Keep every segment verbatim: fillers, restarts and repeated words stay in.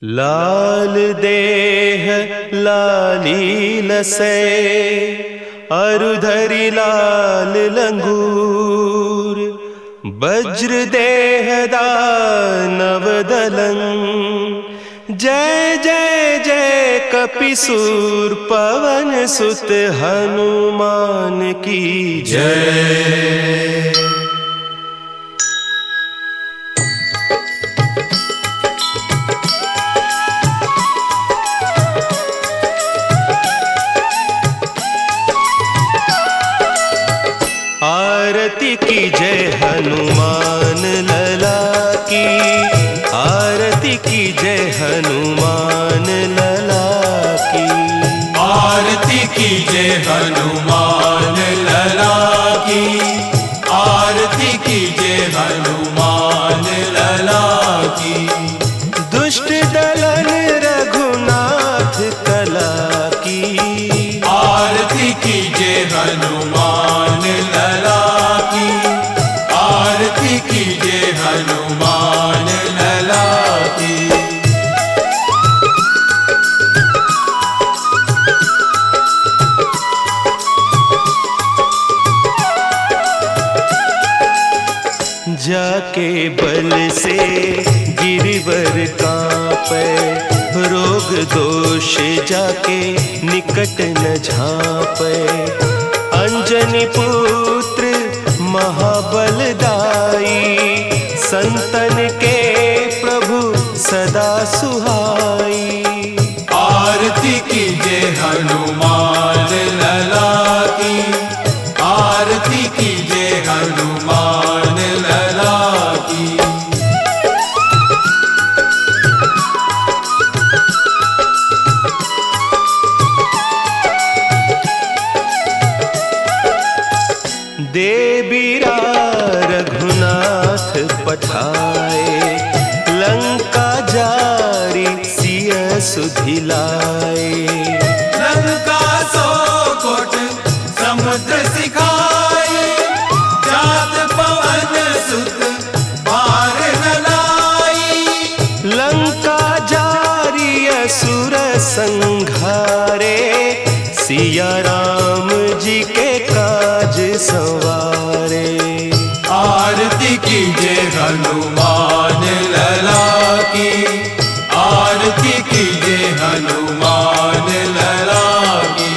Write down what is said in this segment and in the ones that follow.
लाल देह लाली लसे अरुधरी लाल लंगूर वज्र देह दानव दलंग जय जय जय कपिसूर पवन सुत हनुमान की जय। आरती की जय हनुमान लला की, आरती की जय हनुमान लला की, आरती की जय हनुमान लला की, आरती की जय हनुमान लला की। दुष्ट दलन रघुनाथ कला की, आरती की जय हनुमान लला की, आरती की जय हनुमान लला की। जाके बल से गिरिवर कांपे, रोग दोष जाके निकट न झांपे। अंजनी पुत्र महाबलदाई, संतन के प्रभु सदा सुहाई। आरती की जय हनुमान लला की, आरती की जय हनुमान लला की। देबीरा रघुनाथ पठाए, लंका जारी सिय सुधिलाए। लंका सौ कोट समुद्र सिखाए, जात पवन सुत पार न लाई। लंका जारी असुर संघारे, सिया राम जी के काज संवारे। आरती की जय हनुमान लला की, आरती की जय हनुमान लला की।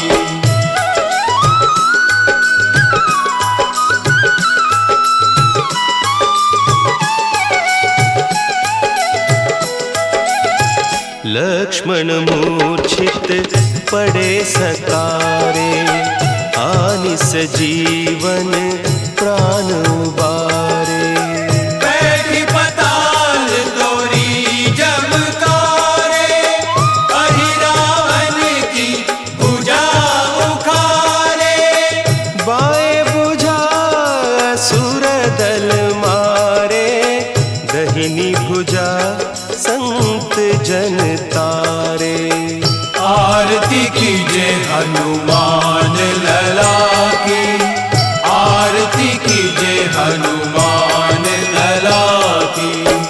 लक्ष्मण मूर्छित पड़े सकारे, आनिस जीवन प्राण उबारे। बैठी पताल तोरी जमकारे, अहि रावण की भुजा उखारे। बाएं भुजा असुर दल मारे, दहिनी भुजा संत जन तारे। आरती की जय हनुमान लला की, आरती की जय हनुमान लला की।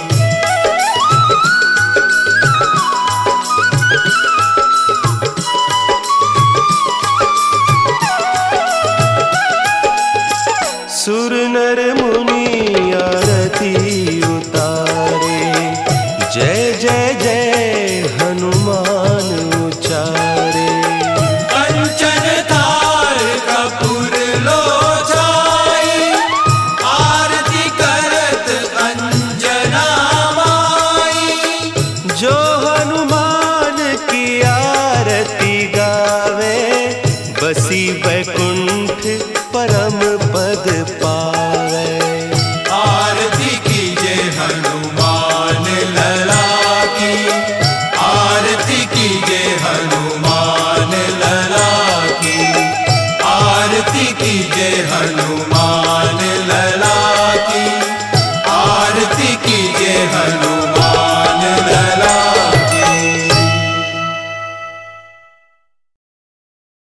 सुर नर मुनि आरती उतारे, जय जय जय हनुमान उचारे। कंचन थार कपूर लोचाई, आरती करत अंजना माई। जो हनुमान की आरती गावे, बसी वैकुंठ परम पद पावे। आरती की जय हनुमान लला की, आरती की जय हनुमान लला की, आरती की जय हनुमान।